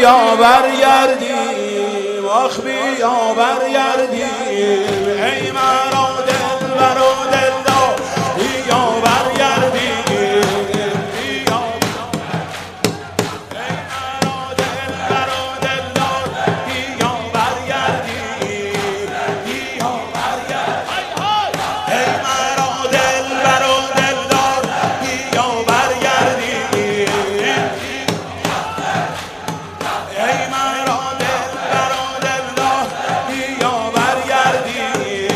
بیا برگردیم، آخ بیا برگردیم، ای مرا دلبر و دلدار بیا برگردیم، بیا ای مرا دلبر و دلدار بیا برگردیم، بیا برگردیم، ای مرا دلبر و دلدار بیا برگردیم، ای مرا دلبر و دلدار بیا برگردیم،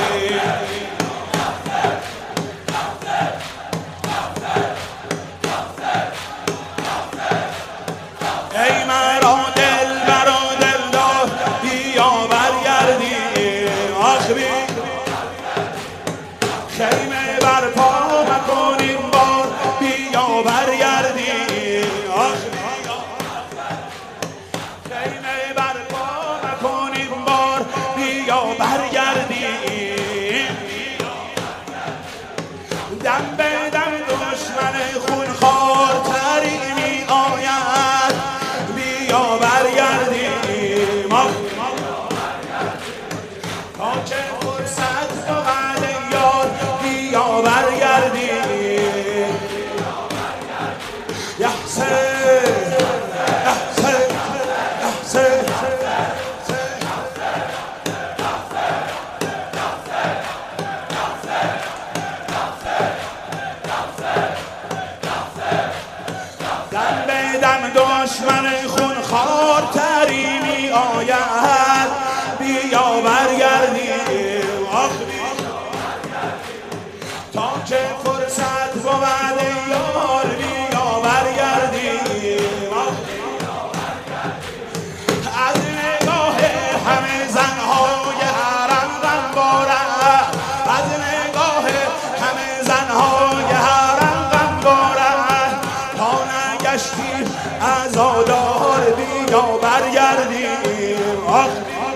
ای مرا دلبر و دلدار بیا برگردیم، آخ خیمه برپا مکنیم بار بیا برگردیم، آخ خیمه برپا مکنیم بار بیا برگردیم، دم به دم دشمن خونخوار تری می آید بیا برگردیم، تا که فرصت بود یار بیا برگردیم، یحسین یحسین یحسین دم به دم دشمن خونخوار تری می آید بیا برگردیم، آخ تا که فرصت بود یار بیا برگردیم، از نگاه همه زنهای حرم غم بارد، از نگاه همه زنهای حرم غم بارد، تا نگشتیم عزادار بیا برگردیم، آخ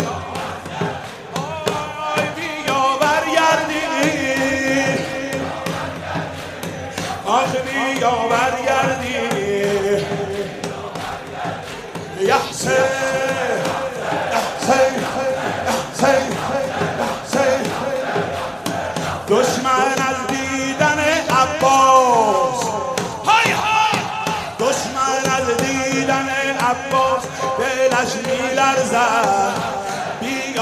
بیا برگردیم، آخ بیا برگردیم، یحسین یحسین یحسین یحسین دشمن از دیدن عباس، های های دشمن از دیدن عباس دلش می‌لرزد بیا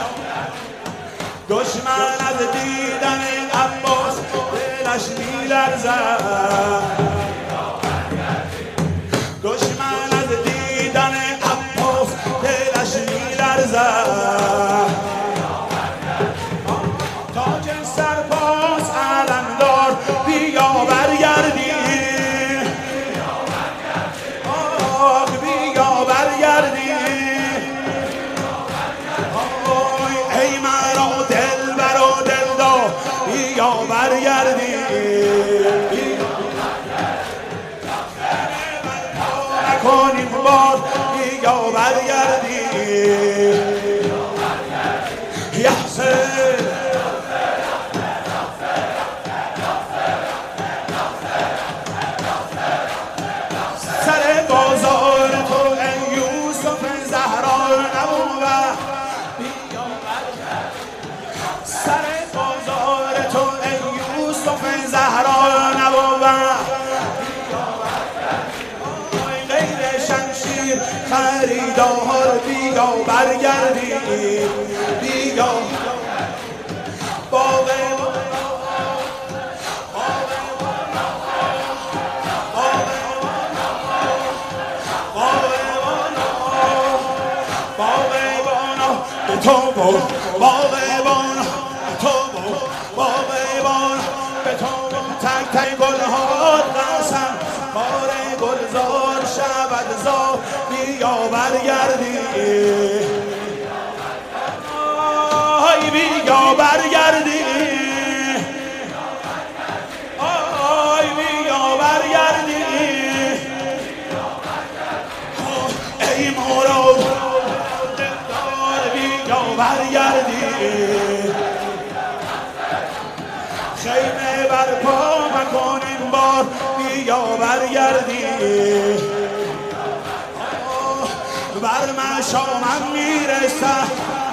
دشمن از دیدن عباس دلش می‌لرزد، دشمن از دیدن عباس دلش می‌لرزد، تاج سرباز علمدار بیا برگردیم، آه بیا برگردیم، ای مرا دلبر و دلدار بیا برگردیم، نکنیم بار بیا برگردیم، یحسین سر بازار تو ای یوسف زهرا نبود، سر بازار تو ای یوسف زهرا نبود، غیر شمشیر خریدار بیا برگردیم، بیا باغ به تو بود باغبان، تو بود باغبان، به تو بود تک تک گلها قسم بار گلزار شود زار بیا برگردیم، آی بیا برگردیم، آی بیا برگردیم، ای مراد برگردیم، خیمه برپا مکنیم بار بیا برگردیم، بر مشامم میرسد